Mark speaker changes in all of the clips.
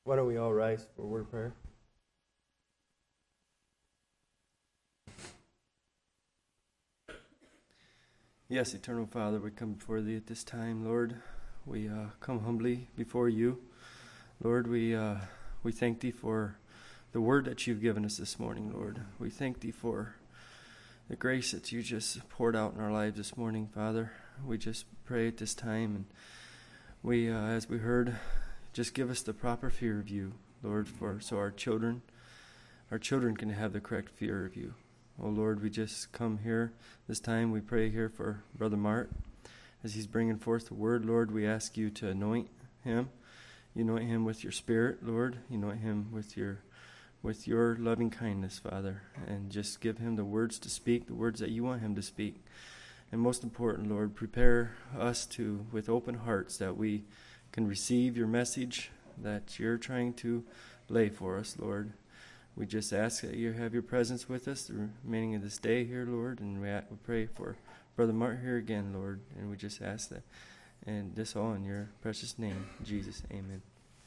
Speaker 1: Why don't we all rise for a word of prayer? Yes, Eternal Father, we come before Thee at this time, Lord. We come humbly before You. Lord, we thank Thee for the word that You've given us this morning, Lord. We thank Thee for the grace that You just poured out in our lives this morning, Father. We just pray at this time, and we, as we heard, just give us the proper fear of You, Lord, so our children can have the correct fear of You. Oh, Lord, we just come here this time. We pray here for Brother Mart. As he's bringing forth the word, Lord, we ask You to anoint him. You anoint him with Your Spirit, Lord. You anoint him with Your loving kindness, Father. And just give him the words to speak, the words that You want him to speak. And most important, Lord, prepare us with open hearts that we can receive Your message that You're trying to lay for us, Lord. We just ask that You have Your presence with us the remaining of this day here, Lord, and we pray for Brother Martin here again, Lord, and we just ask that, and this all in Your precious name, Jesus, amen.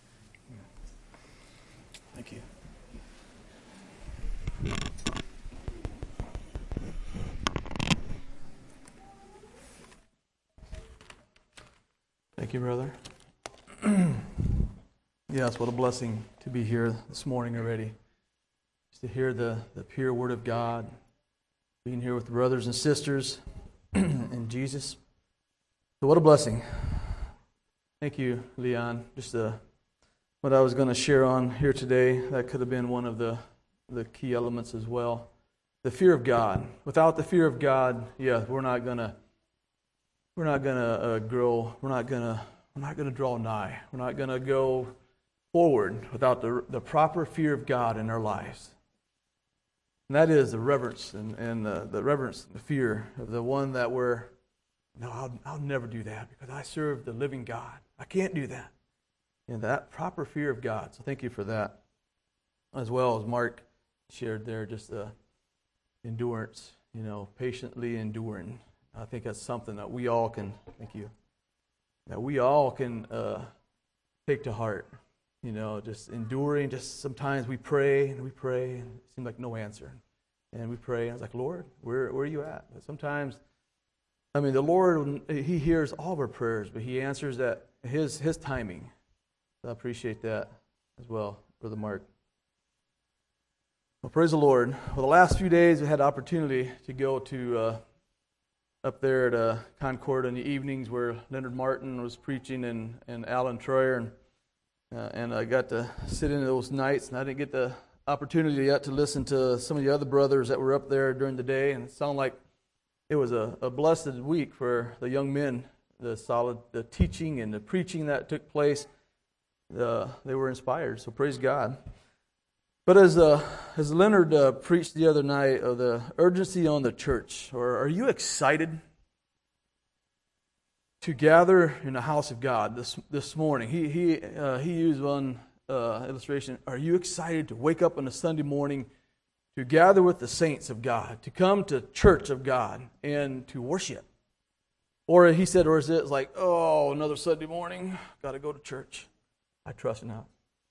Speaker 2: Thank you. Thank you, brother. Yes, what a blessing to be here this morning already. To hear the pure word of God, being here with the brothers and sisters in Jesus. So what a blessing. Thank you, Leon. Just what I was going to share on here today, that could have been one of the key elements as well. The fear of God. Without the fear of God, we're not gonna grow. We're not gonna draw nigh. We're not gonna go forward without the proper fear of God in our lives. And that is the reverence and the reverence and the fear of the one that I'll never do that because I serve the living God. I can't do that. And that proper fear of God. So thank you for that. As well as Mark shared there, just the endurance, patiently enduring. I think that's something that we all can, take to heart. Just enduring, just sometimes we pray, and it seems like no answer. And we pray, and I was like, Lord, where are You at? But sometimes, the Lord, He hears all of our prayers, but He answers at His timing. So I appreciate that as well, Brother Mark. Well, praise the Lord. Well, the last few days we had the opportunity to go to up there at Concord in the evenings where Leonard Martin was preaching and Alan Troyer, and I got to sit in those nights, and I didn't get the opportunity yet to listen to some of the other brothers that were up there during the day, and it sounded like it was a blessed week for the young men. The teaching and the preaching that took place, they were inspired, so praise God. But as Leonard preached the other night of the urgency on the church, or are you excited to gather in the house of God this morning? He used one illustration. Are you excited to wake up on a Sunday morning to gather with the saints of God, to come to church of God and to worship? Or he said, or is it like, oh, another Sunday morning, got to go to church? I trust not.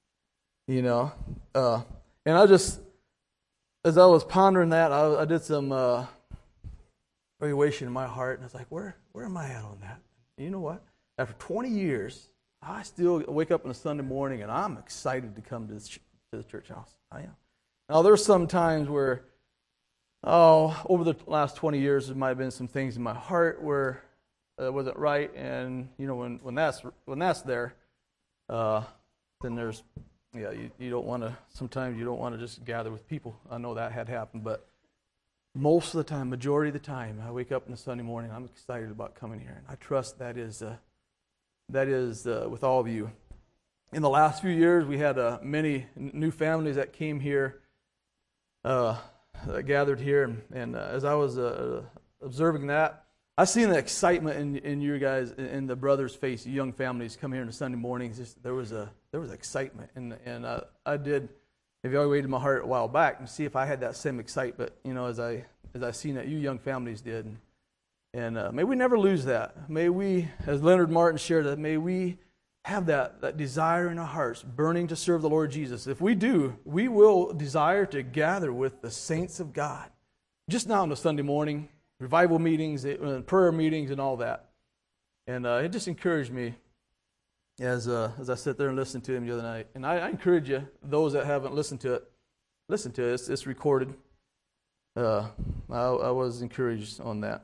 Speaker 2: And I just, as I was pondering that, I did some evaluation in my heart, and I was like, where am I at on that? And you know what? After 20 years, I still wake up on a Sunday morning, and I'm excited to come to the church house. I am. Now, there's some times where, over the last 20 years, there might have been some things in my heart where it wasn't right, and when that's there, then there's. Yeah, you don't want to, sometimes you don't want to just gather with people. I know that had happened, but most of the time, majority of the time, I wake up on a Sunday morning, I'm excited about coming here. And I trust that is with all of you. In the last few years, we had many new families that came here, that gathered here. And as I was observing that, I seen the excitement in you guys, in the brothers' face, young families come here on a Sunday mornings. Just, there was excitement, and I did evaluated my heart a while back and see if I had that same excitement, as I seen that you young families did, and may we never lose that. May we, as Leonard Martin shared, that may we have that desire in our hearts, burning to serve the Lord Jesus, if we do, we will desire to gather with the saints of God. Just now on a Sunday morning, revival meetings, prayer meetings, and all that. And it just encouraged me as I sit there and listened to him the other night. And I encourage you, those that haven't listened to it, listen to it. It's recorded. I was encouraged on that.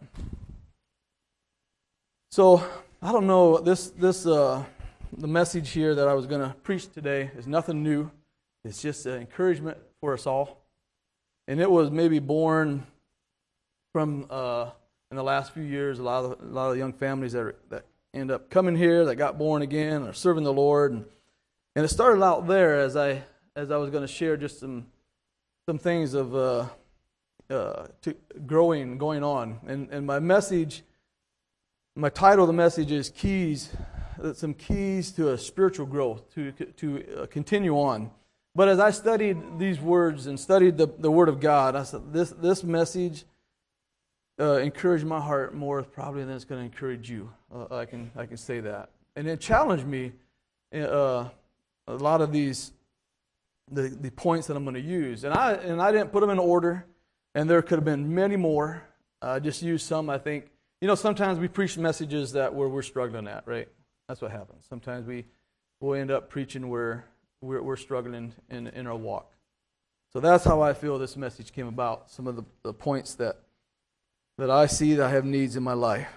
Speaker 2: So I don't know, the message here that I was going to preach today is nothing new. It's just an encouragement for us all. And it was maybe born from in the last few years, a lot of young families that end up coming here, that got born again, or serving the Lord. And it started out there as I was going to share just some things of going on. And my message, my title of the message is some keys to a spiritual growth, to continue on. But as I studied these words and studied the Word of God, I said, this message encouraged my heart more probably than it's going to encourage you. I can say that. And it challenged me a lot of these the points that I'm going to use. And I didn't put them in order, and there could have been many more. I just used some, I think. Sometimes we preach messages where we're struggling at, right? That's what happens. Sometimes we'll end up preaching where we're struggling in our walk. So that's how I feel this message came about. Some of the points that I see that I have needs in my life.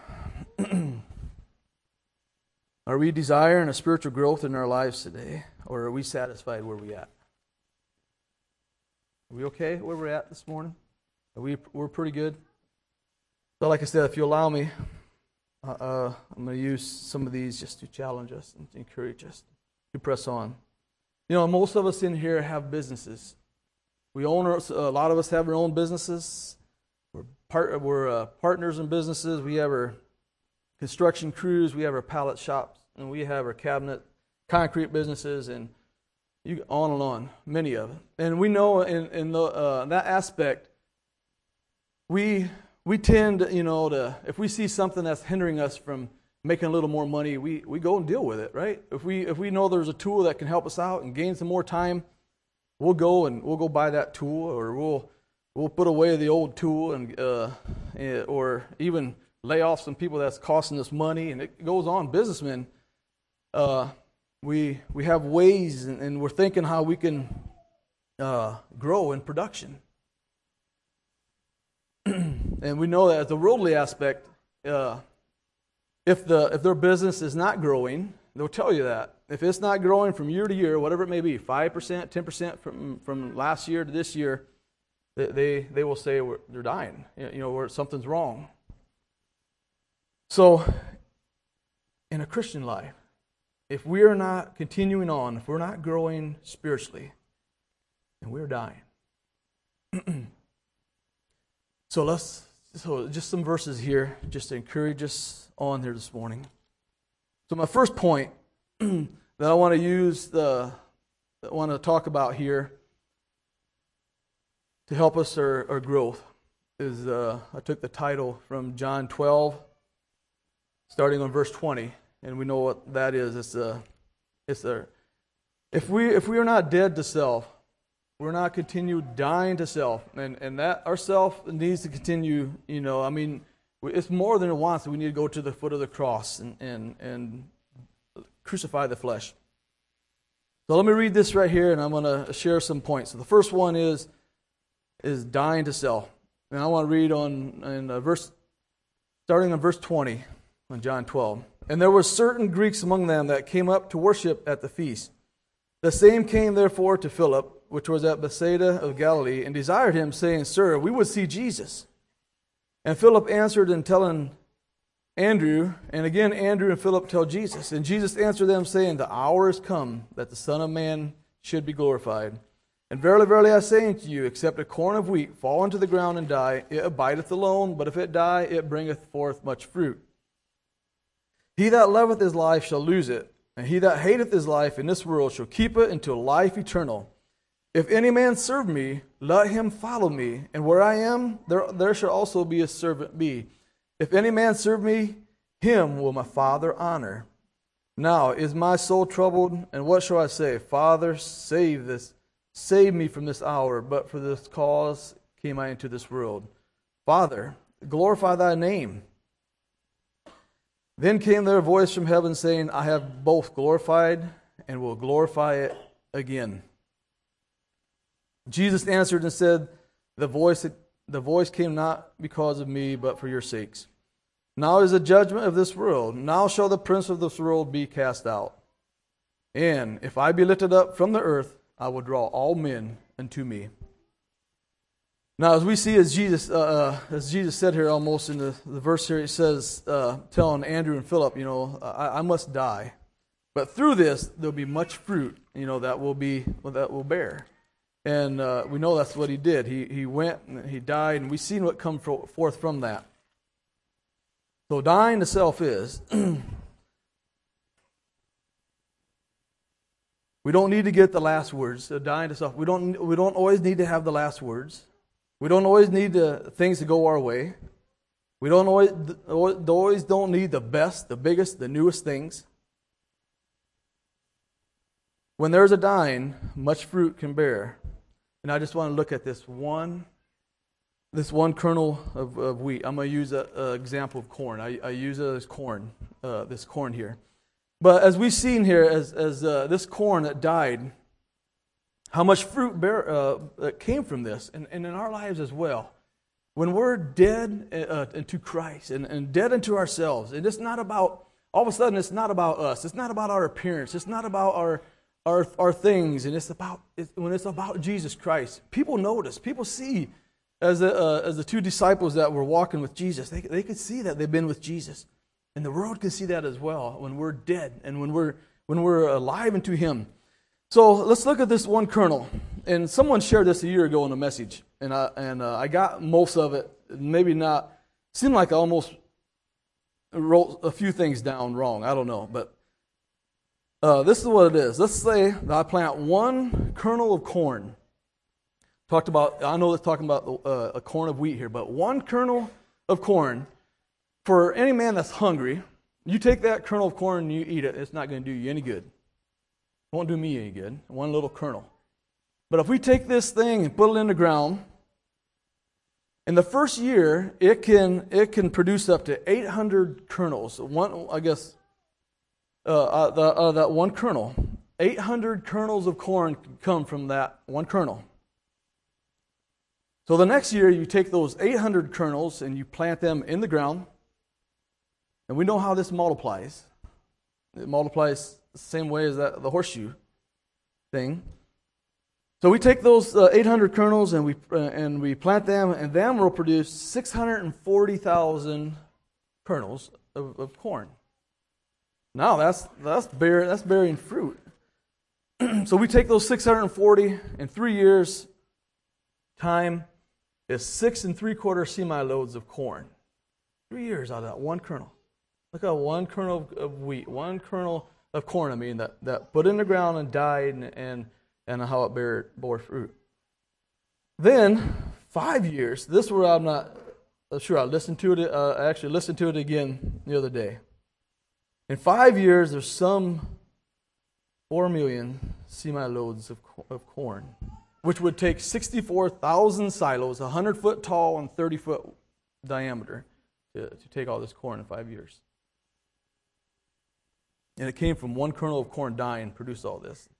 Speaker 2: Are we desiring a spiritual growth in our lives today, or are we satisfied where we're at? Are we okay where we're at this morning? We're pretty good? So like I said, if you allow me, I'm going to use some of these just to challenge us and to encourage us to press on. Most of us in here have businesses. A lot of us have our own businesses. We're partners in businesses. We have our construction crews. We have our pallet shops, and we have our concrete businesses, and on and on, many of them. And we know in that aspect, we tend, to, if we see something that's hindering us from making a little more money, we go and deal with it, right? If we know there's a tool that can help us out and gain some more time, we'll go buy that tool, or we'll put away the old tool or even lay off some people that's costing us money, and it goes on. Businessmen, we have ways, and we're thinking how we can grow in production. And we know that as a worldly aspect, if their business is not growing, they'll tell you that. If it's not growing from year to year, whatever it may be, 5%, 10% from last year to this year, they will say they're dying, or something's wrong. So, in a Christian life, if we are not continuing on, if we're not growing spiritually, then we're dying. So just some verses here, just to encourage us on here this morning. So my first point that I want to talk about here to help us our growth is I took the title from John 12, starting on verse 20, and we know what that is. If we are not dead to self, we're not continue dying to self, and that our self needs to continue. It's more than it wants. We need to go to the foot of the cross and crucify the flesh. So let me read this right here, and I'm going to share some points. So the first one is dying to self, and I want to read starting on verse 20 on John 12. And there were certain Greeks among them that came up to worship at the feast. The same came therefore to Philip, which was at Bethsaida of Galilee, and desired him, saying, Sir, we would see Jesus. And Philip answered and telling Andrew, and again Andrew and Philip tell Jesus. And Jesus answered them, saying, The hour is come that the Son of Man should be glorified. And verily, verily, I say unto you, except a corn of wheat fall into the ground and die, it abideth alone, but if it die, it bringeth forth much fruit. He that loveth his life shall lose it, and he that hateth his life in this world shall keep it until life eternal. If any man serve me, let him follow me, and where I am, there shall also be a servant be. If any man serve me, him will my Father honor. Now is my soul troubled, and what shall I say? Father, save me from this hour, but for this cause came I into this world. Father, glorify thy name. Then came there a voice from heaven saying, I have both glorified and will glorify it again. Jesus answered and said, The voice came not because of me, but for your sakes. Now is the judgment of this world. Now shall the prince of this world be cast out. And if I be lifted up from the earth, I will draw all men unto me. Now, as we see, as Jesus said here, almost in the verse here, it says, telling Andrew and Philip, I must die, but through this there'll be much fruit, that will bear. And we know that's what he did. He went and he died, and we've seen what come forth from that. So dying to self is. We don't need to get the last words. Dying to self. We don't always need to have the last words. We don't always need things to go our way. We always don't need the best, the biggest, the newest things. When there's a dying, much fruit can bear. And I just want to look at this one kernel of wheat. I'm going to use an example of corn. I use it as corn, this corn here. But as we've seen here, as this corn that died, how much fruit came from this, and in our lives as well. When we're dead into Christ and dead into ourselves, and it's not about, all of a sudden it's not about us. It's not about our appearance. It's not about our things, and when it's about Jesus Christ. People notice. People see. As the two disciples that were walking with Jesus, they could see that they've been with Jesus. And the world can see that as well when we're dead and when we're alive into Him. So let's look at this one kernel. And someone shared this a year ago in a message. And I got most of it, maybe not. Seemed like I almost wrote a few things down wrong. I don't know. But this is what it is. Let's say that I plant one kernel of corn. I know it's talking about a corn of wheat here, but one kernel of corn, for any man that's hungry, you take that kernel of corn and you eat it, it's not going to do you any good. It won't do me any good, one little kernel. But if we take this thing and put it in the ground, in the first year, it can produce up to 800 kernels. That one kernel, 800 kernels of corn can come from that one kernel. So the next year, you take those 800 kernels and you plant them in the ground. And we know how this multiplies. It multiplies the same way as the horseshoe thing. So we take those 800 kernels and we plant them, and then we'll produce 640,000 kernels of corn. Now that's bearing fruit. So we take those 640 in 3 years' time. Is 6 3/4 semi-loads of corn. 3 years out of that one kernel. Look at one kernel of wheat, one kernel of corn, that put in the ground and died and how it bore fruit. Then, 5 years, this is where I'm not sure. I listened to it, I actually listened to it again the other day. In 5 years, there's some 4 million semi-loads of corn, which would take 64,000 silos, 100 foot tall and 30 foot diameter, to take all this corn in 5 years. And it came from one kernel of corn dying and produced all this.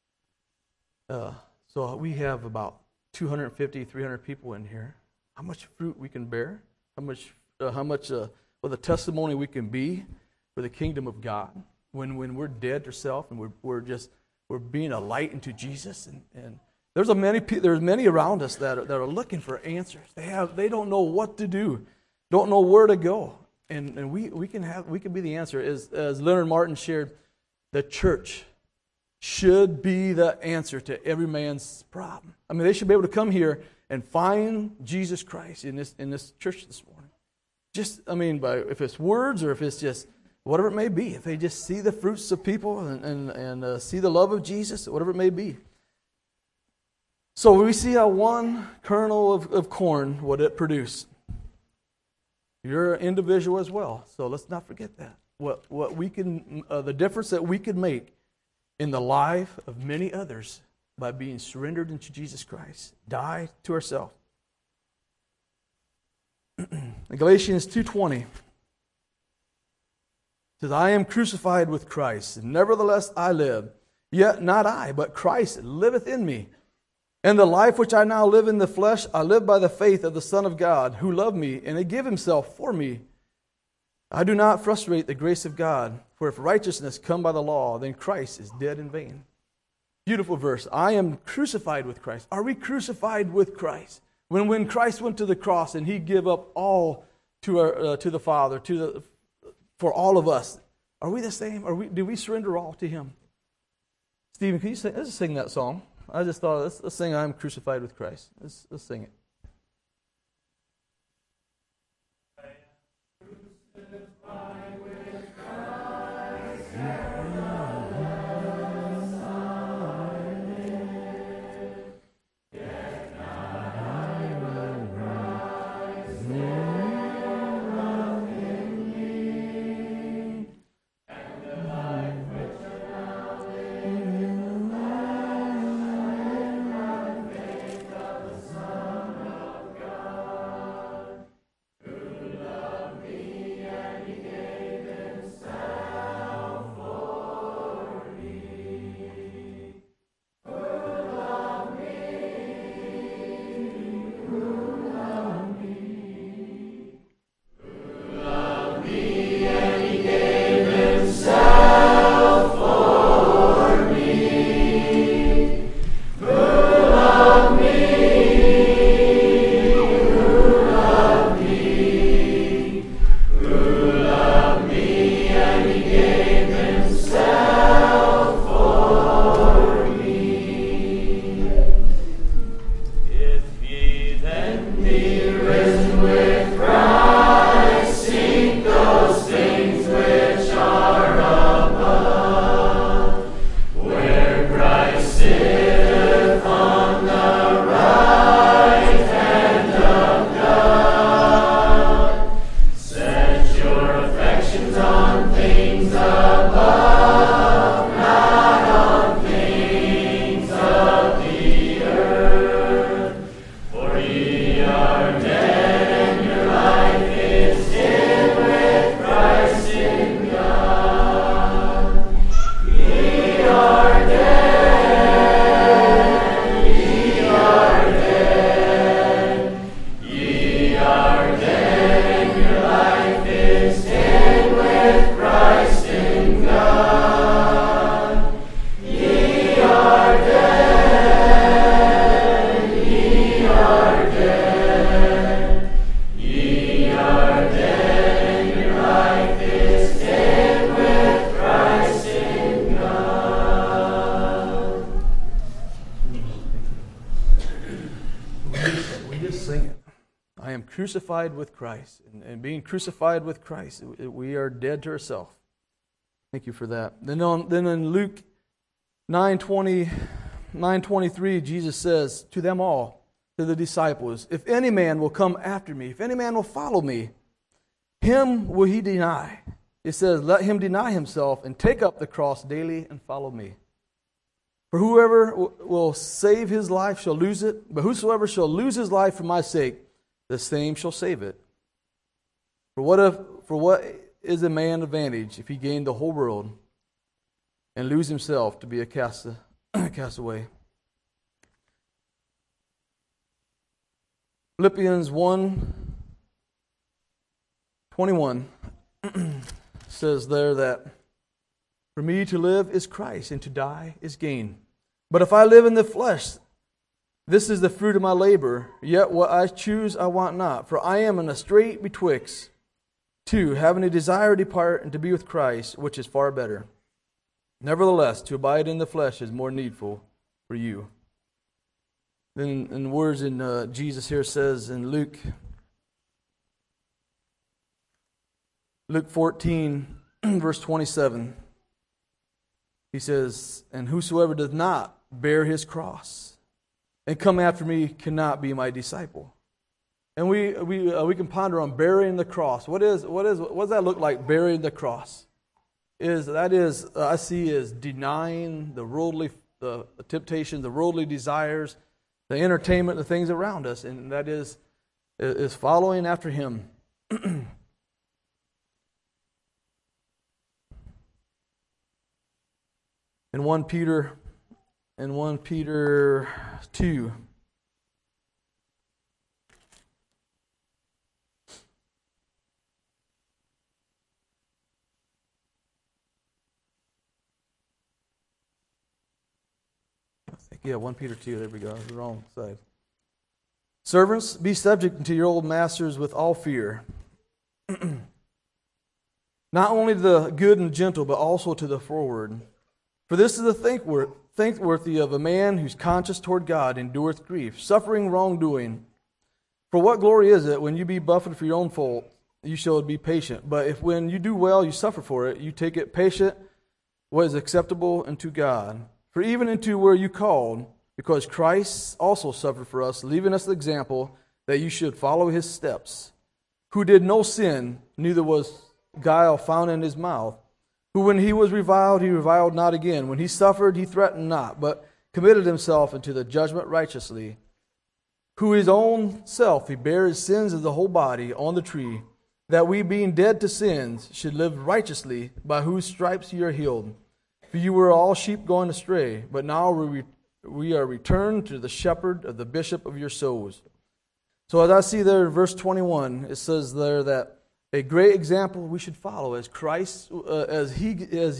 Speaker 2: So we have about 250, 300 people in here. How much fruit we can bear? How much what a testimony we can be for the kingdom of God when we're dead to self and we're being a light into Jesus. And there's many around us that are looking for answers. They don't know what to do, don't know where to go, and we can be the answer. As Leonard Martin shared, the church should be the answer to every man's problem. They should be able to come here and find Jesus Christ in this church this morning. If it's words or if it's just whatever it may be, if they just see the fruits of people and see the love of Jesus, whatever it may be. So we see how one kernel of corn, what it produced. You're an individual as well, so let's not forget that. what we can, the difference that we could make in the life of many others by being surrendered into Jesus Christ. Die to ourselves. Galatians 2:20 says, I am crucified with Christ, and nevertheless I live. Yet not I, but Christ liveth in me. And the life which I now live in the flesh, I live by the faith of the Son of God, who loved me and gave himself for me. I do not frustrate the grace of God, for if righteousness come by the law, then Christ is dead in vain. Beautiful verse. I am crucified with Christ. Are we crucified with Christ? When Christ went to the cross and he gave up all to the Father, for all of us, are we the same? Do we surrender all to him? Stephen, can you sing? Let's sing that song. I just thought, let's sing I am crucified with Christ. Let's sing it. Crucified with Christ, and being crucified with Christ, we are dead to ourselves. Thank you for that. Then in Luke 9:23, Jesus says to them all, to the disciples, if any man will come after me, if any man will follow me, him will he deny. It says, let him deny himself and take up the cross daily and follow me. For whoever will save his life shall lose it, but whosoever shall lose his life for my sake, the same shall save it. For what is a man advantage if he gain the whole world and lose himself to be a castaway? Philippians 1:21 says there that for me to live is Christ and to die is gain. But if I live in the flesh, this is the fruit of my labor, yet what I choose I want not. For I am in a strait betwixt two, having a desire to depart and to be with Christ, which is far better. Nevertheless, to abide in the flesh is more needful for you. Then in words in Jesus here says in Luke 14, verse 27, he says, and whosoever does not bear his cross and come after me cannot be my disciple. And we can ponder on bearing the cross. What does that look like, bearing the cross? I see is denying the worldly, the temptation, the worldly desires, the entertainment, the things around us, and that is following after Him. In 1 Peter 2. Yeah, 1 Peter 2, there we go, the wrong side. Servants, be subject unto your old masters with all fear, not only to the good and gentle, but also to the froward. For this is the thankworthy of a man whose conscience toward God endureth grief, suffering wrongdoing. For what glory is it when you be buffeted for your own fault, you shall be patient. But if when you do well, you suffer for it, you take it patient, what is acceptable unto God. For even into where you called, because Christ also suffered for us, leaving us the example that you should follow His steps, who did no sin, neither was guile found in His mouth, who when He was reviled, He reviled not again. When He suffered, He threatened not, but committed Himself into the judgment righteously, who His own self He bare His sins of the whole body on the tree, that we being dead to sins should live righteously, by whose stripes ye are healed. For you were all sheep going astray, but now we are returned to the shepherd of the bishop of your souls. So as I see there in verse 21, it says there that a great example we should follow as Christ, as he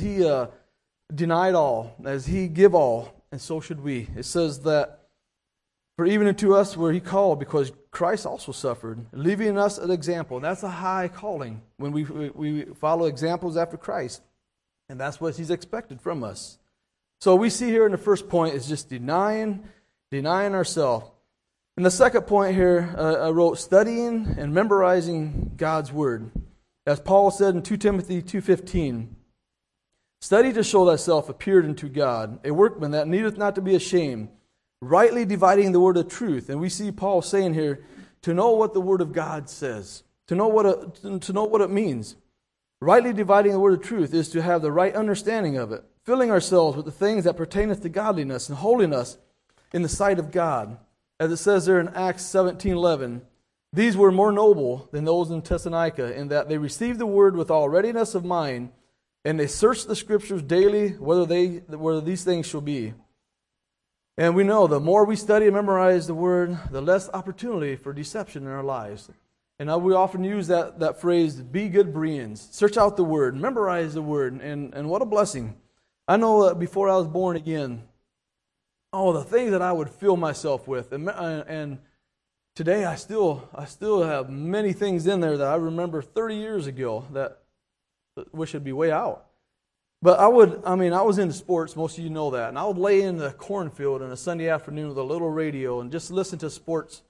Speaker 2: denied all, as He give all, and so should we. It says that, for even unto us were He called, because Christ also suffered, leaving us an example. And that's a high calling when we follow examples after Christ. And that's what He's expected from us. So we see here in the first point is just denying ourselves. And the second point here, I wrote studying and memorizing God's Word. As Paul said in 2 Timothy 2:15, study to show thyself appeared unto God, a workman that needeth not to be ashamed, rightly dividing the word of truth. And we see Paul saying here, to know what the Word of God says, to know what it means. Rightly dividing the word of truth is to have the right understanding of it, filling ourselves with the things that pertaineth to godliness and holiness in the sight of God. As it says there in Acts 17:11, these were more noble than those in Thessalonica, in that they received the word with all readiness of mind, and they searched the Scriptures daily whether these things shall be. And we know the more we study and memorize the Word, the less opportunity for deception in our lives. And we often use that phrase, be good Bereans. Search out the Word, memorize the Word, and what a blessing. I know that before I was born again, the things that I would fill myself with. And today I still have many things in there that I remember 30 years ago that wish would be way out. But I was into sports, most of you know that, and I would lay in the cornfield on a Sunday afternoon with a little radio and just listen to sports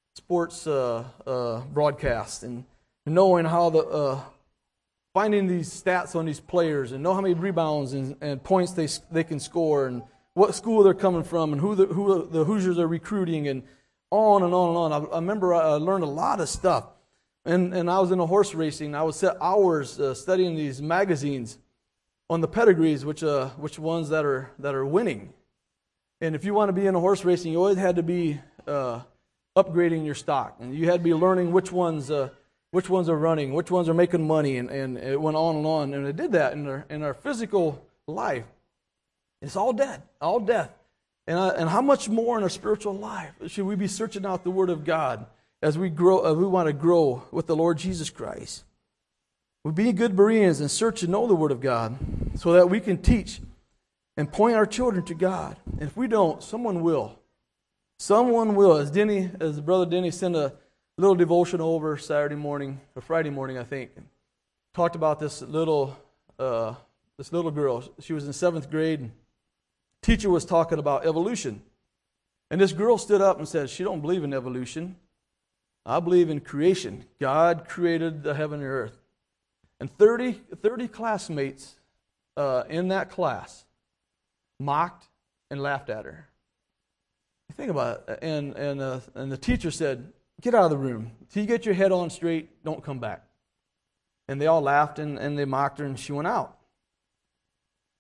Speaker 2: broadcast, and knowing how finding these stats on these players and know how many rebounds and points they can score and what school they're coming from and who the Hoosiers are recruiting and on and on and on. I remember I learned a lot of stuff, and I was in a horse racing. I would set hours studying these magazines on the pedigrees, which ones that are winning. And if you want to be in a horse racing, you always had to be upgrading your stock, and you had to be learning which ones are running, which ones are making money, and it went on and on. And it did that in our physical life. It's all death. And how much more in our spiritual life should we be searching out the Word of God as we grow? We want to grow with the Lord Jesus Christ. We be good Bereans and search and know the Word of God, so that we can teach and point our children to God. And if we don't, someone will. Someone will. As Brother Denny sent a little devotion over Friday morning, I think, and talked about this little girl. She was in 7th grade, and teacher was talking about evolution. And this girl stood up and said, she don't believe in evolution. I believe in creation. God created the heaven and earth. And 30 classmates in that class mocked and laughed at her. Think about it. And the teacher said, get out of the room. Till you get your head on straight, don't come back. And they all laughed and they mocked her, and she went out.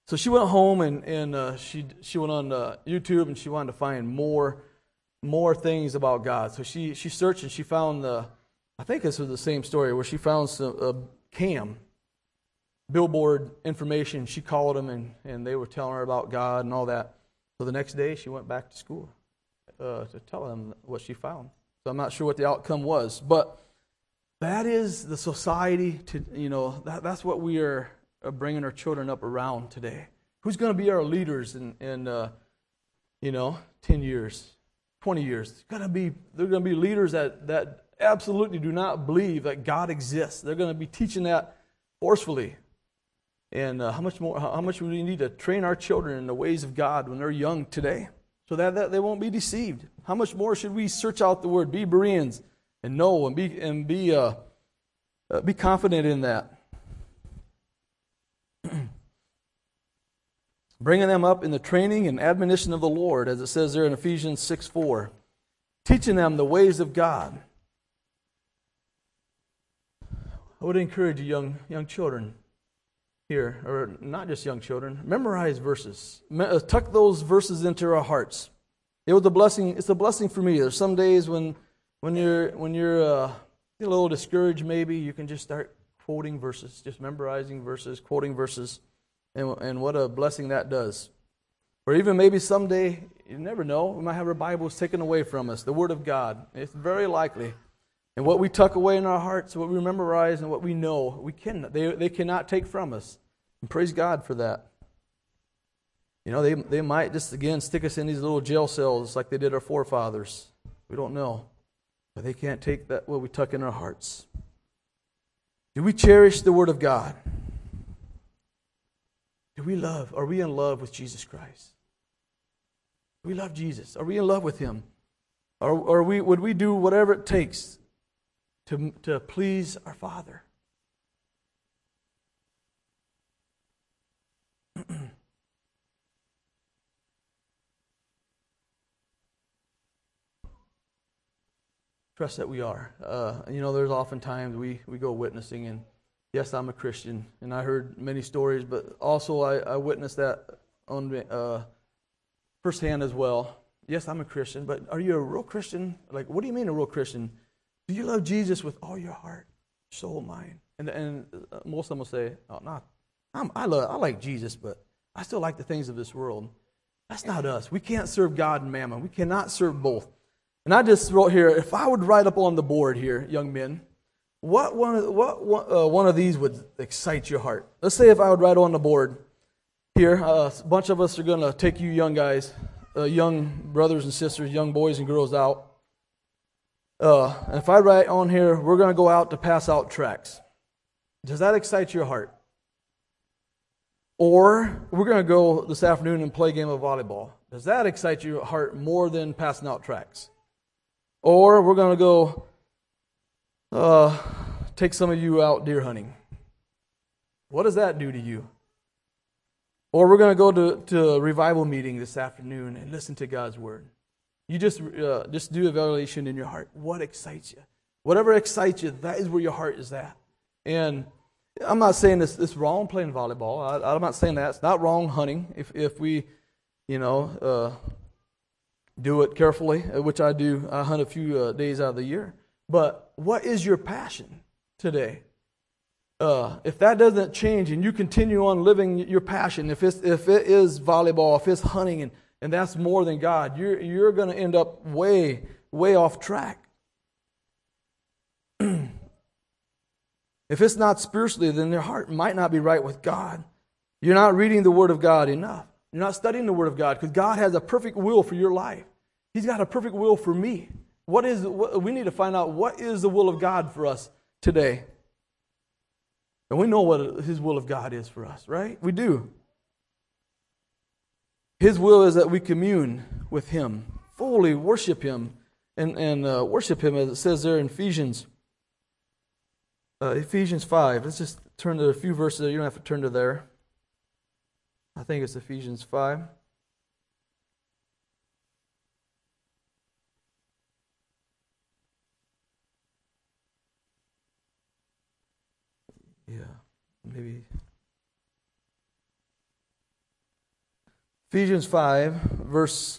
Speaker 2: So she went home and she went on YouTube and she wanted to find more things about God. So she searched and she found I think this was the same story where she found some CAM billboard information. She called them and they were telling her about God and all that. So the next day she went back to school to tell them what she found. So I'm not sure what the outcome was, but that is the society that's what we are bringing our children up around today. Who's going to be our leaders in 10 years, 20 years? They're going to be leaders that absolutely do not believe that God exists. They're going to be teaching that forcefully. And how much do we need to train our children in the ways of God when they're young today, so that they won't be deceived? How much more should we search out the Word, be Bereans, and know and be confident in that? Bringing them up in the training and admonition of the Lord, as it says there in Ephesians 6:4, teaching them the ways of God. I would encourage you, young children here, or not just young children, memorize verses. Tuck those verses into our hearts. It was a blessing. It's a blessing for me. There's some days when you're a little discouraged, maybe you can just start quoting verses, just memorizing verses, quoting verses, and what a blessing that does. Or even maybe someday, you never know, we might have our Bibles taken away from us, the Word of God. It's very likely. And what we tuck away in our hearts, what we memorize, and what we know, they cannot take from us. And praise God for that. They might just, again, stick us in these little jail cells like they did our forefathers. We don't know. But they can't take that what we tuck in our hearts. Do we cherish the Word of God? Are we in love with Jesus Christ? Do we love Jesus? Are we in love with Him? Would we do whatever it takes to please our Father? Trust that we are. There's often times we go witnessing, and yes, I'm a Christian, and I heard many stories, but also I witnessed that on firsthand as well. Yes, I'm a Christian, but are you a real Christian? Like, what do you mean a real Christian? Do you love Jesus with all your heart, soul, mind? And most of them will say, "Oh, not. I like Jesus, but I still like the things of this world." That's not us. We can't serve God and mammon. We cannot serve both. And I just wrote here, if I would write up on the board here, young men, what one of these would excite your heart? Let's say if I would write on the board here, a bunch of us are going to take you young guys, young brothers and sisters, young boys and girls out. And if I write on here, we're going to go out to pass out tracts. Does that excite your heart? Or we're going to go this afternoon and play a game of volleyball. Does that excite your heart more than passing out tracts? Or we're going to go take some of you out deer hunting. What does that do to you? Or we're going to go to a revival meeting this afternoon and listen to God's Word. You just do evaluation in your heart. What excites you? Whatever excites you, that is where your heart is at. And I'm not saying it's wrong playing volleyball. I'm not saying that. It's not wrong hunting if we, do it carefully, which I do. I hunt a few days out of the year. But what is your passion today? If that doesn't change and you continue on living your passion, if it is volleyball, if it's hunting, and that's more than God, you're going to end up way, way off track. If it's not spiritually, then their heart might not be right with God. You're not reading the Word of God enough. You're not studying the Word of God, because God has a perfect will for your life. He's got a perfect will for me. We need to find out what is the will of God for us today. And we know what His will of God is for us, right? We do. His will is that we commune with Him, fully worship Him, and worship Him as it says there in Ephesians 5. Let's just turn to a few verses there. You don't have to turn to there. I think it's Ephesians 5. Yeah, maybe. Ephesians 5, verse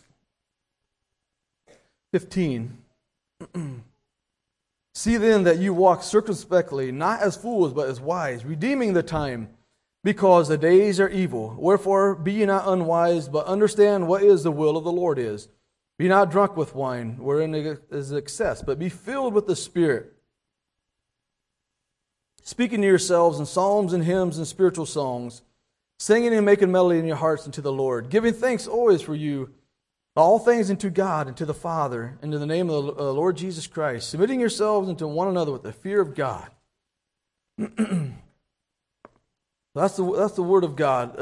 Speaker 2: 15. See then that you walk circumspectly, not as fools, but as wise, redeeming the time, because the days are evil. Wherefore be ye not unwise, but understand what is the will of the Lord is. Be not drunk with wine, wherein is excess, but be filled with the Spirit, speaking to yourselves in psalms and hymns and spiritual songs, singing and making melody in your hearts unto the Lord, giving thanks always for you, all things unto God and to the Father, and in the name of the Lord Jesus Christ, submitting yourselves unto one another with the fear of God. That's the word of God.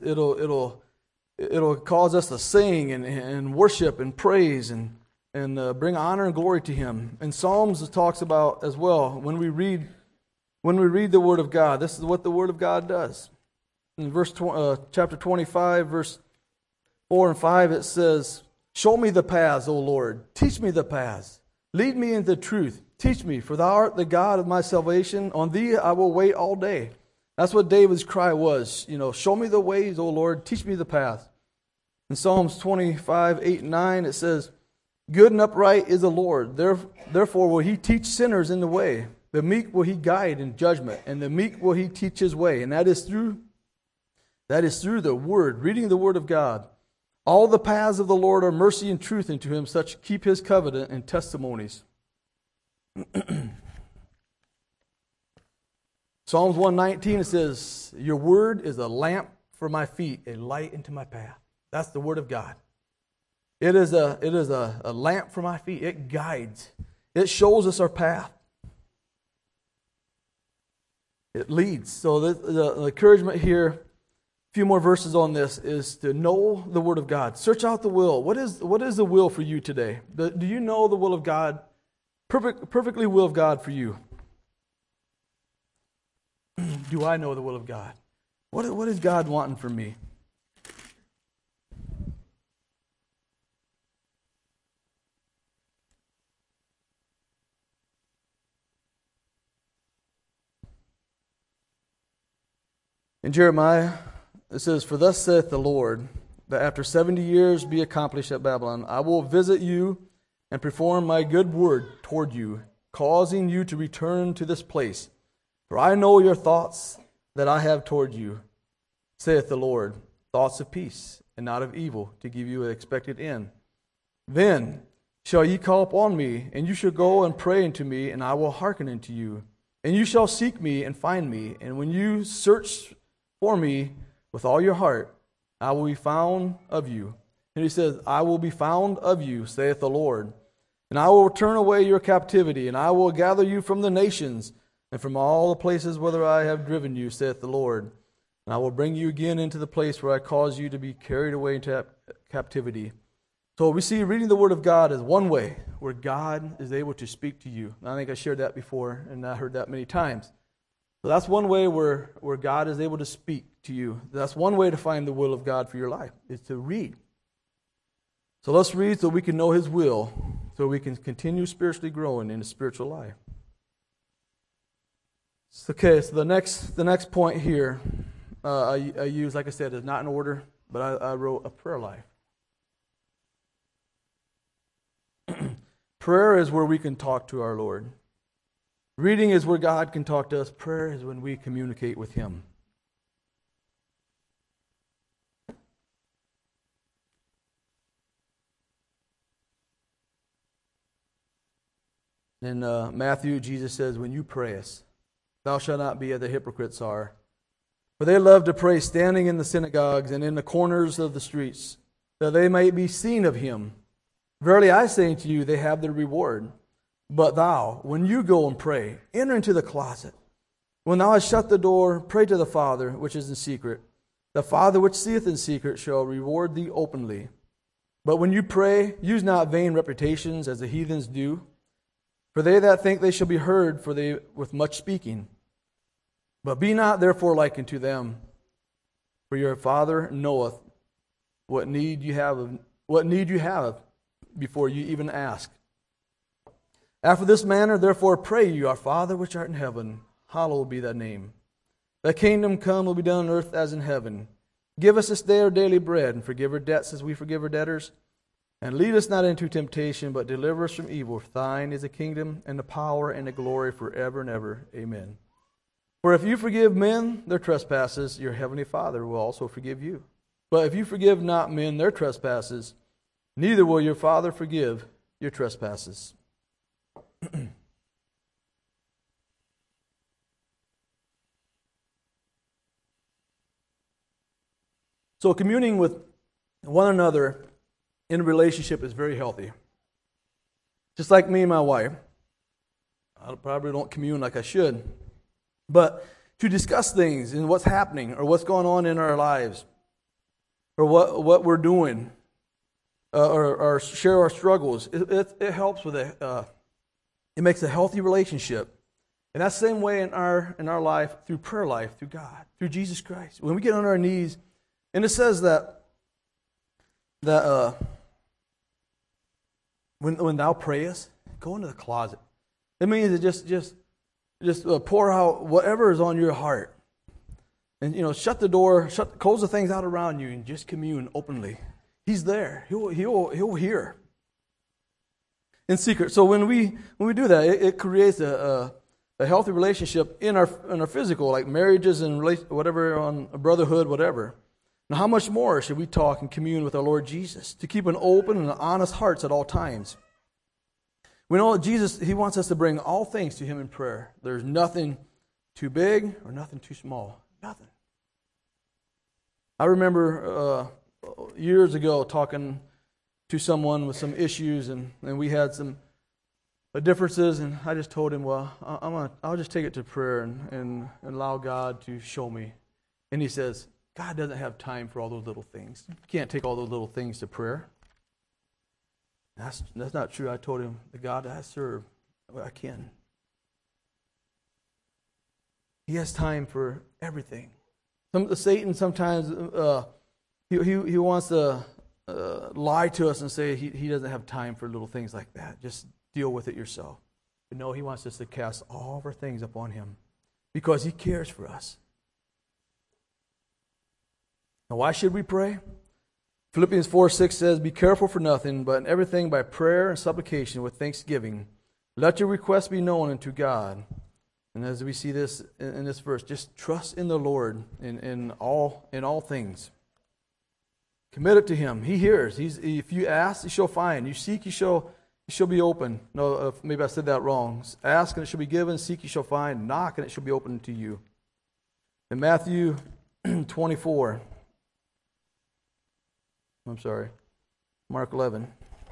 Speaker 2: It'll cause us to sing and worship and praise and bring honor and glory to Him. And Psalms talks about as well, when we read the word of God, this is what the word of God does. In chapter 25, verse 4 and 5, it says, show me the paths, O Lord. Teach me the paths. Lead me into truth. Teach me, for thou art the God of my salvation. On thee I will wait all day. That's what David's cry was. Show me the ways, O Lord. Teach me the paths. In Psalms 25, 8 and 9, it says, good and upright is the Lord. Therefore will He teach sinners in the way. The meek will He guide in judgment, and the meek will He teach His way. And that is through the word, reading the word of God. All the paths of the Lord are mercy and truth unto Him, such keep His covenant and testimonies. Psalms 119, it says, your word is a lamp for my feet, a light into my path. That's the word of God. It is a lamp for my feet. It guides. It shows us our path. It leads. So the encouragement here, a few more verses on this, is to know the word of God. Search out the will. What is the will for you today? Do you know the will of God? Perfectly will of God for you. Do I know the will of God? What is God wanting from me? In Jeremiah, it says, for thus saith the Lord, that after 70 years be accomplished at Babylon, I will visit you and perform my good word toward you, causing you to return to this place. For I know your thoughts that I have toward you, saith the Lord, thoughts of peace and not of evil, to give you an expected end. Then shall ye call upon me, and you shall go and pray unto me, and I will hearken unto you. And you shall seek me and find me, and when you search for me with all your heart, I will be found of you. And He says, I will be found of you, saith the Lord. And I will turn away your captivity, and I will gather you from the nations, and from all the places whither I have driven you, saith the Lord. And I will bring you again into the place where I caused you to be carried away into captivity. So we see reading the Word of God as one way where God is able to speak to you. And I think I shared that before, and I heard that many times. So that's one way where God is able to speak to you. That's one way to find the will of God for your life, is to read. So let's read so we can know His will, so we can continue spiritually growing in a spiritual life. Okay, so the next point here I use, like I said, is not in order, but I wrote a prayer life. Prayer is where we can talk to our Lord. Reading is where God can talk to us. Prayer is when we communicate with Him. In Matthew, Jesus says, when you prayest, thou shalt not be as the hypocrites are. For they love to pray standing in the synagogues and in the corners of the streets, that they may be seen of him. Verily I say unto you, they have their reward. But thou, when you go and pray, enter into the closet. When thou hast shut the door, pray to the Father which is in secret. The Father which seeth in secret shall reward thee openly. But when you pray, use not vain reputations as the heathens do. For they that think they shall be heard with much speaking. But be not therefore like unto them, for your Father knoweth what need you have before you even ask. After this manner, therefore, pray you, our Father which art in heaven, hallowed be thy name. Thy kingdom come will be done on earth as in heaven. Give us this day our daily bread, and forgive our debts as we forgive our debtors. And lead us not into temptation, but deliver us from evil. For thine is the kingdom, and the power, and the glory forever and ever. Amen. For if you forgive men their trespasses, your heavenly Father will also forgive you. But if you forgive not men their trespasses, neither will your Father forgive your trespasses. So communing with one another in a relationship is very healthy. Just like me and my wife. I probably don't commune like I should. But to discuss things and what's happening or what's going on in our lives or what we're doing or share our struggles, it helps with it makes a healthy relationship. And that's the same way in our life, through prayer life, through God, through Jesus Christ. When we get on our knees, and it says that when thou prayest, go into the closet. It means to just pour out whatever is on your heart, and shut the door, close the things out around you, and just commune openly. He's there. He'll hear in secret. So when we do that, it creates a healthy relationship in our physical, like marriages and whatever, on a brotherhood, whatever. Now, how much more should we talk and commune with our Lord Jesus to keep an open and honest hearts at all times? We know that Jesus, He wants us to bring all things to Him in prayer. There's nothing too big or nothing too small. Nothing. I remember years ago talking to someone with some issues, and we had some differences, and I just told him, well, I'll just take it to prayer and allow God to show me. And he says, God doesn't have time for all those little things. You can't take all those little things to prayer. That's not true. I told him, the God I serve, I can. He has time for everything. Satan sometimes he wants to lie to us and say he doesn't have time for little things like that. Just deal with it yourself. But no, he wants us to cast all of our things upon Him because He cares for us. Now, why should we pray? Philippians 4:6 says, be careful for nothing, but in everything by prayer and supplication with thanksgiving. Let your requests be known unto God. And as we see this in this verse, just trust in the Lord in all things. Commit it to Him. He hears. If you ask, you shall find. You seek, you shall be open. No, maybe I said that wrong. Ask and it shall be given. Seek, you shall find. Knock and it shall be opened to you. In Matthew 24. I'm sorry. Mark 11.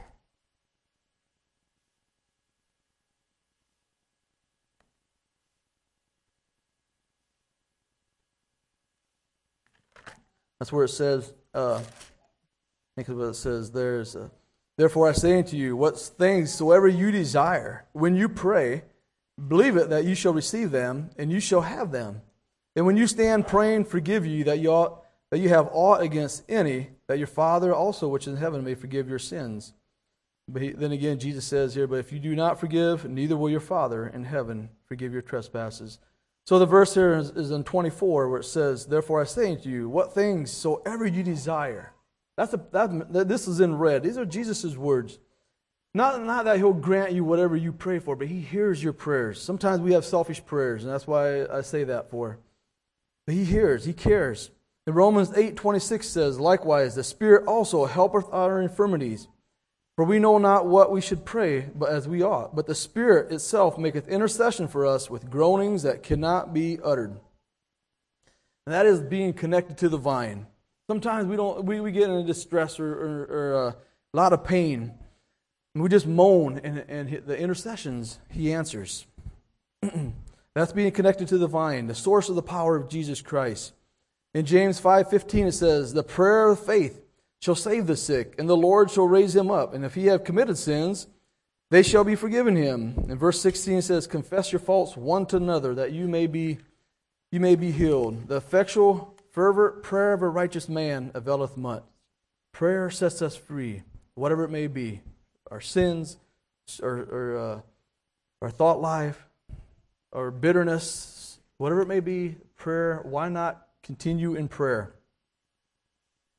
Speaker 2: That's where it says, I think of what it says there is, therefore I say unto you, what things soever you desire, when you pray, believe it that you shall receive them, and you shall have them. And when you stand praying, forgive you that you have aught against any, that your Father also which is in heaven may forgive your sins. But then again, Jesus says here, but if you do not forgive, neither will your Father in heaven forgive your trespasses. So the verse here is in 24, where it says, therefore I say unto you, what things soever you desire. This is in red. These are Jesus' words. Not that He'll grant you whatever you pray for, but He hears your prayers. Sometimes we have selfish prayers, and that's why I say that for. But He hears, He cares. In Romans 8:26 says, likewise, the Spirit also helpeth our infirmities. For we know not what we should pray, but as we ought. But the Spirit itself maketh intercession for us with groanings that cannot be uttered. And that is being connected to the vine. Sometimes we get in distress or a lot of pain. And we just moan, and the intercessions He answers. That's being connected to the vine, the source of the power of Jesus Christ. In James 5:15 it says, the prayer of faith shall save the sick, and the Lord shall raise him up. And if he have committed sins, they shall be forgiven him. In verse 16 it says, confess your faults one to another, that you may be healed. The effectual, fervent prayer of a righteous man availeth much. Prayer sets us free, whatever it may be. Our sins, or our thought life, or bitterness, whatever it may be, prayer, why not continue in prayer?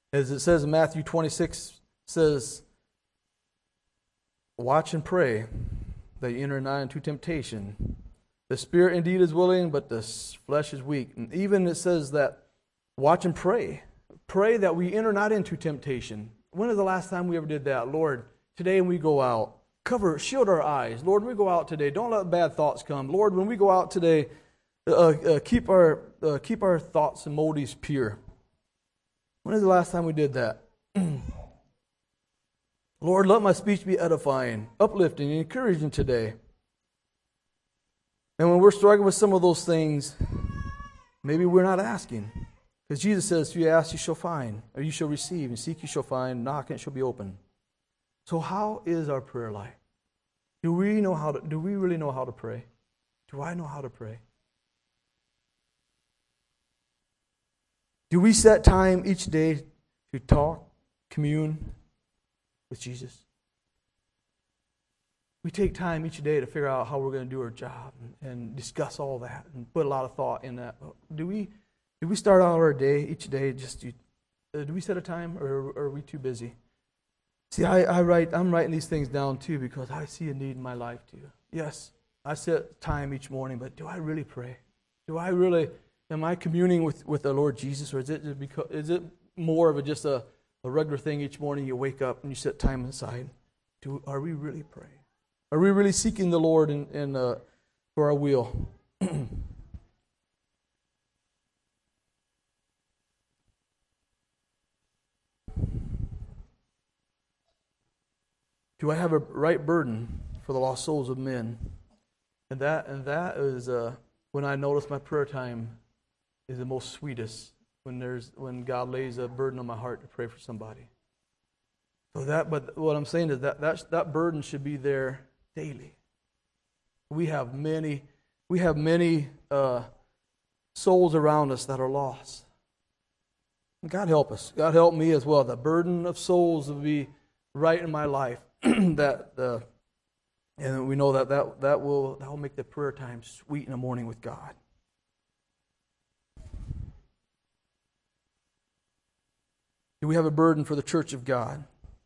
Speaker 2: As it says in Matthew 26, says, watch and pray that you enter not into temptation. The spirit indeed is willing, but the flesh is weak. And even it says that watch and pray. Pray that we enter not into temptation. When is the last time we ever did that? Lord, today when we go out, shield our eyes. Lord, when we go out today, don't let bad thoughts come. Lord, when we go out today, keep our thoughts and motives pure. When is the last time we did that? Lord, let my speech be edifying, uplifting, and encouraging today. And when we're struggling with some of those things, maybe we're not asking. Because Jesus says, if you ask, you shall find, or you shall receive, and seek, you shall find, knock, and it shall be open. So how is our prayer life? Do we really know how to pray? Do I know how to pray? Do we set time each day to talk, commune with Jesus? We take time each day to figure out how we're going to do our job and discuss all that and put a lot of thought in that. Do we start out our day each day do we set a time, or are we too busy? See, I'm writing these things down too because I see a need in my life too. Yes, I set time each morning, but do I really pray? Am I communing with the Lord Jesus, or is it more of just a regular thing each morning? You wake up and you set time aside. Are we really praying? Are we really seeking the Lord for our will? Do I have a right burden for the lost souls of men? And that is when I notice my prayer time is the most sweetest, when God lays a burden on my heart to pray for somebody. But what I'm saying is that burden should be there daily. We have many souls around us that are lost. God help us. God help me as well. The burden of souls will be right in my life. And we know that will make the prayer time sweet in the morning with God. Do we have a burden for the church of God?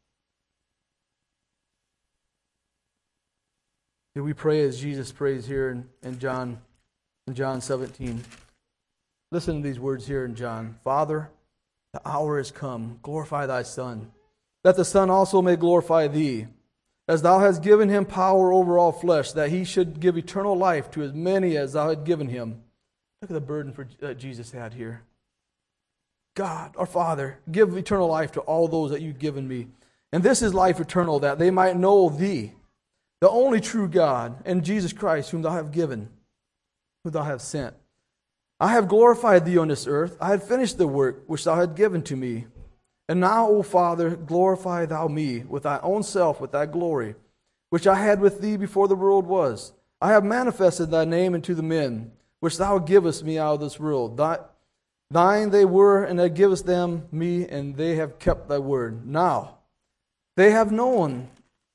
Speaker 2: Do we pray as Jesus prays here in John 17? Listen to these words here in John. Father, the hour is come. Glorify thy Son, that the Son also may glorify thee, as thou hast given him power over all flesh, that he should give eternal life to as many as thou hast given him. Look at the burden that Jesus had here. God, our Father, give eternal life to all those that you've given me. And this is life eternal, that they might know thee, the only true God, and Jesus Christ, whom thou hast given, whom thou hast sent. I have glorified thee on this earth. I have finished the work which thou hast given to me. And now, O Father, glorify thou me with thy own self, with thy glory, which I had with thee before the world was. I have manifested thy name unto the men, which thou givest me out of this world. Thine they were, and thou givest them me, and they have kept thy word. Now, they have known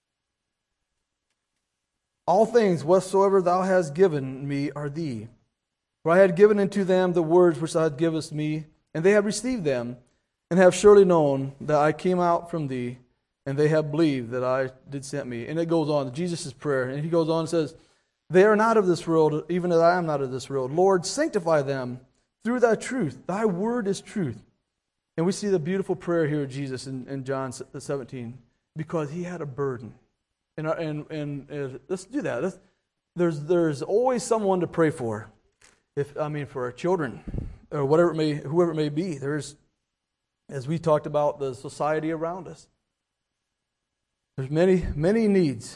Speaker 2: all things whatsoever thou hast given me are thee. For I had given unto them the words which thou hast givest me, and they have received them, and have surely known that I came out from thee, and they have believed that I did sent me. And it goes on, Jesus' prayer, and he goes on and says, they are not of this world, even as I am not of this world. Lord, sanctify them through thy truth. Thy word is truth. And we see the beautiful prayer here of Jesus in John 17, because he had a burden. And let's do that. There's always someone to pray for. For our children, or whoever it may be. There's, as we talked about, the society around us. There's many, many needs.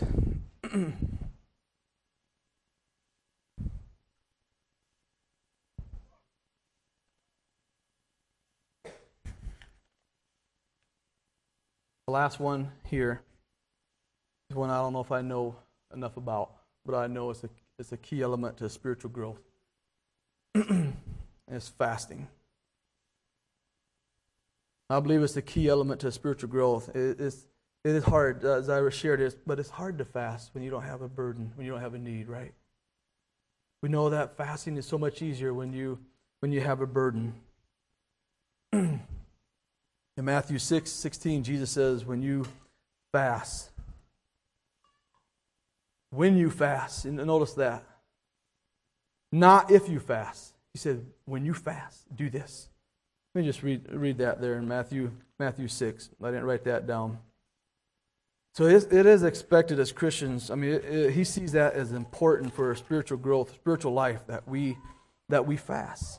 Speaker 2: The last one here is one I don't know if I know enough about, but I know it's a key element to spiritual growth. And it's fasting. I believe it's the key element to spiritual growth. It is hard, as I shared it, but it's hard to fast when you don't have a burden, when you don't have a need, right? We know that fasting is so much easier when you have a burden. In Matthew 6:16, Jesus says, when you fast, and notice that. Not if you fast. He said, when you fast, do this. Let me just read that there in Matthew 6. I didn't write that down. So it is expected as Christians. I mean, he sees that as important for spiritual growth, spiritual life, that we fast.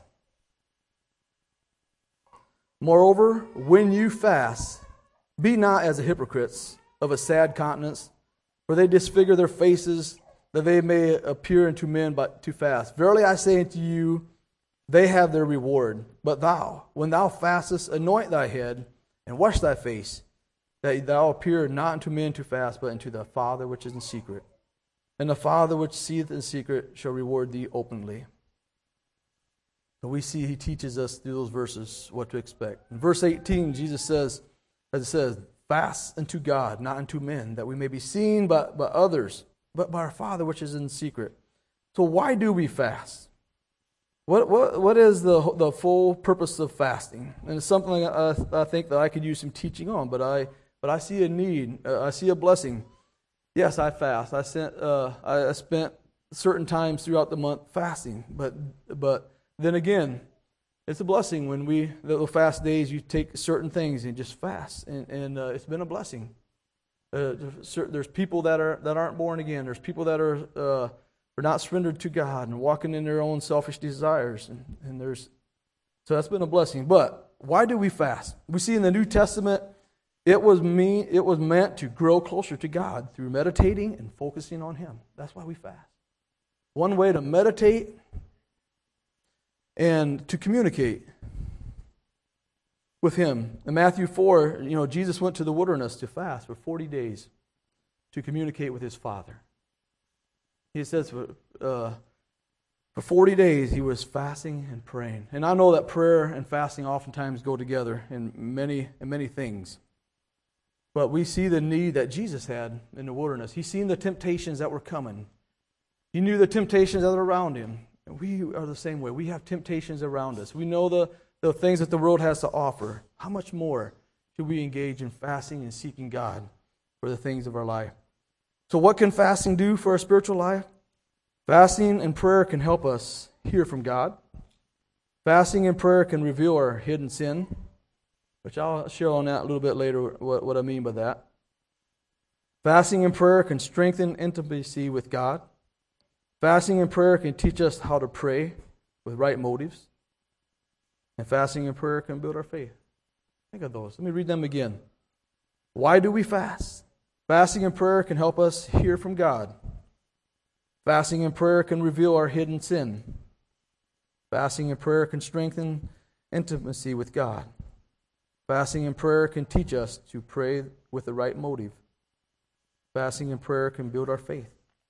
Speaker 2: Moreover, when you fast, be not as the hypocrites of a sad countenance, for they disfigure their faces, that they may appear unto men but to fast. Verily I say unto you, they have their reward. But thou, when thou fastest, anoint thy head, and wash thy face, that thou appear not unto men to fast, but unto the Father which is in secret. And the Father which seeth in secret shall reward thee openly. So we see he teaches us through those verses what to expect. In verse 18, Jesus says, as it says, fast unto God, not unto men, that we may be seen by others, but by our Father which is in secret. So why do we fast? What is the full purpose of fasting? And it's something I think that I could use some teaching on, but I see a need. I see a blessing. Yes, I fast. I spent certain times throughout the month fasting, but then again, it's a blessing when the fast days, you take certain things and just fast, and it's been a blessing. There's people that aren't born again. There's people that are not surrendered to God and walking in their own selfish desires, so that's been a blessing. But why do we fast? We see in the New Testament, it was meant to grow closer to God through meditating and focusing on Him. That's why we fast. One way to meditate and to communicate with Him. In Matthew 4, Jesus went to the wilderness to fast for 40 days to communicate with His Father. He says for 40 days He was fasting and praying. And I know that prayer and fasting oftentimes go together in many things. But we see the need that Jesus had in the wilderness. He's seen the temptations that were coming. He knew the temptations that were around Him. And we are the same way. We have temptations around us. We know the things that the world has to offer. How much more should we engage in fasting and seeking God for the things of our life? So what can fasting do for our spiritual life? Fasting and prayer can help us hear from God. Fasting and prayer can reveal our hidden sin, which I'll share on that a little bit later, what I mean by that. Fasting and prayer can strengthen intimacy with God. Fasting and prayer can teach us how to pray with right motives. And fasting and prayer can build our faith. Think of those. Let me read them again. Why do we fast? Fasting and prayer can help us hear from God. Fasting and prayer can reveal our hidden sin. Fasting and prayer can strengthen intimacy with God. Fasting and prayer can teach us to pray with the right motive. Fasting and prayer can build our faith.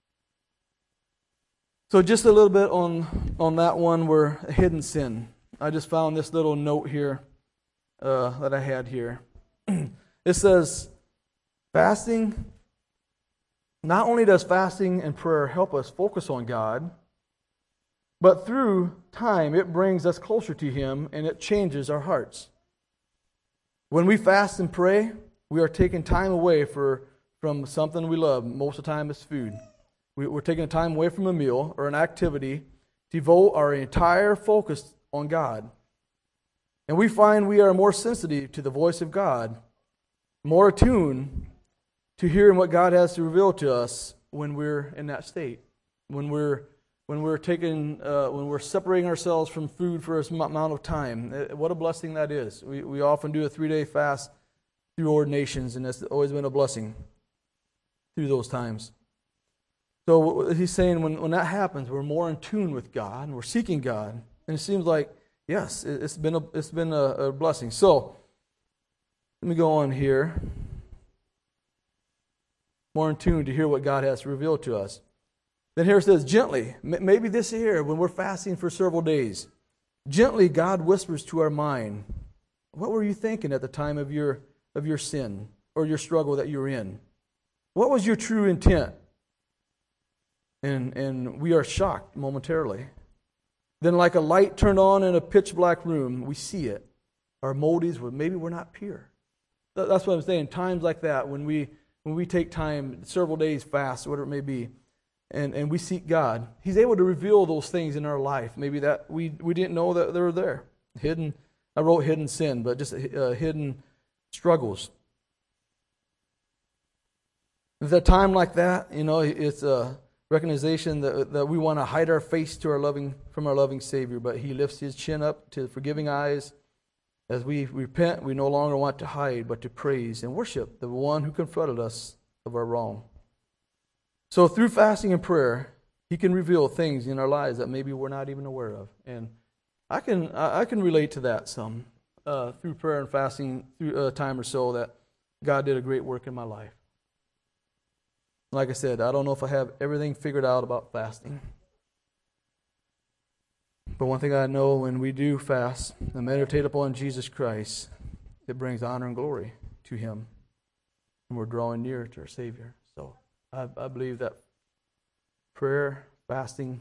Speaker 2: So just a little bit on that one, where hidden sin. I just found this little note here that I had here. It says, fasting, not only does fasting and prayer help us focus on God, but through time it brings us closer to Him and it changes our hearts. When we fast and pray, we are taking time away from something we love. Most of the time it's food. We're taking time away from a meal or an activity to devote our entire focus on God. And we find we are more sensitive to the voice of God, more attuned to hearing what God has to reveal to us when we're in that state. When we're separating ourselves from food for a amount of time. What a blessing that is. We often do a 3-day fast through ordinations, and that's always been a blessing through those times. So he's saying when that happens, we're more in tune with God, and we're seeking God. And it seems like, yes, it's been a blessing. So, let me go on here. More in tune to hear what God has to reveal to us. Then here it says, gently, maybe this here, when we're fasting for several days, gently God whispers to our mind, what were you thinking at the time of your sin or your struggle that you're in? What was your true intent? And we are shocked momentarily. Then like a light turned on in a pitch black room, we see it. our motives, maybe we're not pure. That's what I'm saying. Times like that, when we take time, several days fast, whatever it may be, and we seek God, He's able to reveal those things in our life. Maybe that we didn't know that they were there. Hidden, I wrote hidden sin, but just hidden struggles. At a time like that, it's a recognition that we want to hide our face from our loving Savior, but He lifts His chin up to forgiving eyes. As we repent, we no longer want to hide, but to praise and worship the one who confronted us of our wrong. So through fasting and prayer, He can reveal things in our lives that maybe we're not even aware of. And I can relate to that some through prayer and fasting through a time or so that God did a great work in my life. Like I said, I don't know if I have everything figured out about fasting. But one thing I know, when we do fast and meditate upon Jesus Christ, it brings honor and glory to Him. And we're drawing near to our Savior. So I believe that prayer, fasting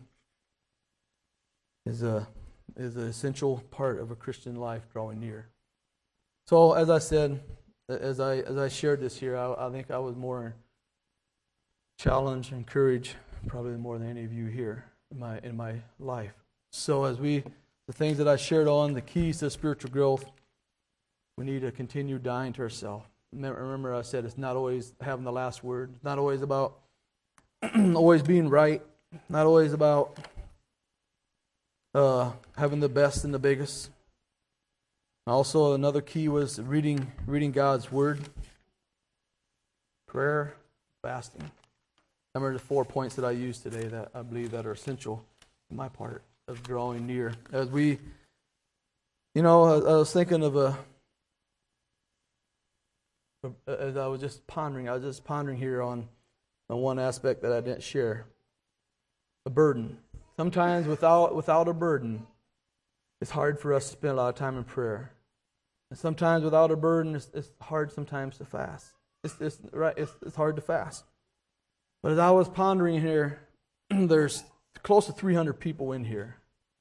Speaker 2: is an essential part of a Christian life, drawing near. So as I said, as I shared this here, I think I was more challenged, encouraged, probably more than any of you here in my life. So the things that I shared on, the keys to spiritual growth, we need to continue dying to ourselves. Remember I said it's not always having the last word. It's not always about always being right. Not always about having the best and the biggest. Also, another key was reading God's Word, prayer, fasting. I remember the 4 points that I used today that I believe that are essential in my part of drawing near. As I was thinking of as I was just pondering here on one aspect that I didn't share. A burden. Sometimes without a burden, it's hard for us to spend a lot of time in prayer. And sometimes without a burden, it's hard sometimes to fast. It's hard to fast. But as I was pondering here, there's close to 300 people in here.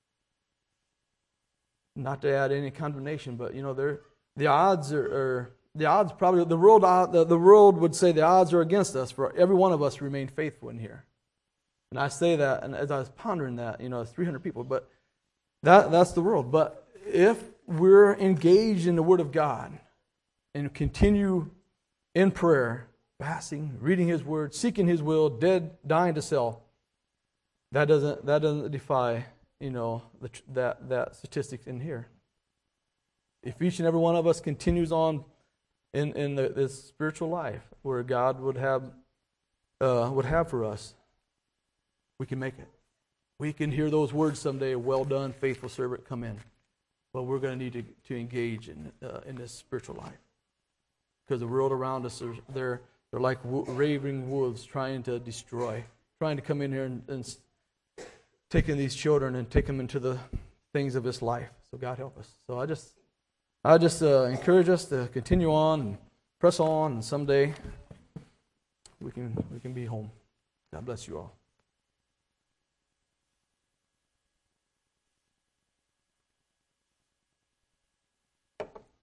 Speaker 2: Not to add any condemnation, but the odds probably the world would say the odds are against us for every one of us to remain faithful in here. And I say that, and as I was pondering that, it's 300 people, but that's the world. But if we're engaged in the Word of God and continue in prayer, fasting, reading His Word, seeking His will, dying to self, that doesn't defy that statistics in here. If each and every one of us continues on in this spiritual life where God would have for us, we can make it. We can hear those words someday, "Well done, faithful servant, come in." But we're going to need to engage in this spiritual life, because the world around us they're like raving wolves trying to destroy, trying to come in here and taking these children and take them into the things of this life. So God help us. So I just encourage us to continue on and press on, and someday we can be home. God bless you all.